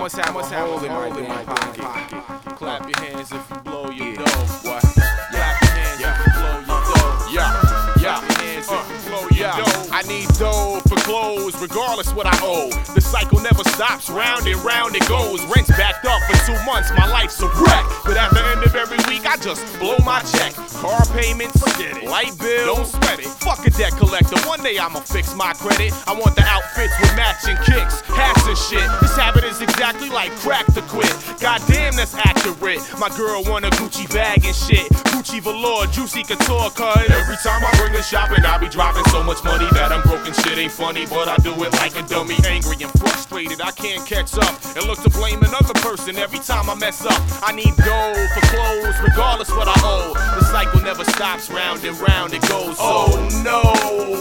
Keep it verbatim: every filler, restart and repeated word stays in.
must have a hole in my damn pocket. Clap your hands if you blow your Yeah. dough. What? Clap your hands Yeah. if you blow your dough. Yeah, yeah, Clap your hands uh, if you blow your yeah. dough. I need dough for clothes, regardless what I owe. The cycle never stops, round and round it goes. Rent's backed up for two months, my life's a wreck. But at the end of every week, I just blow my check. Car payments, forget it. Light bill, don't sweat it. Fuck a debt collector, one day I'ma fix my credit. I want the outfits with matching kicks, hats and shit. This habit is exactly like crack to quit. Goddamn, that's accurate. My girl want a Gucci bag and shit. Gucci velour, juicy couture, cuz every time I bring her shopping, I be dropping so much money that I'm broken. Shit ain't funny, but I do it like a dummy. Angry and frustrated, I can't catch up and look to blame another person every time I mess up. I need dough for clothes, regardless what I owe. The cycle never stops, round and round it goes. So, oh no.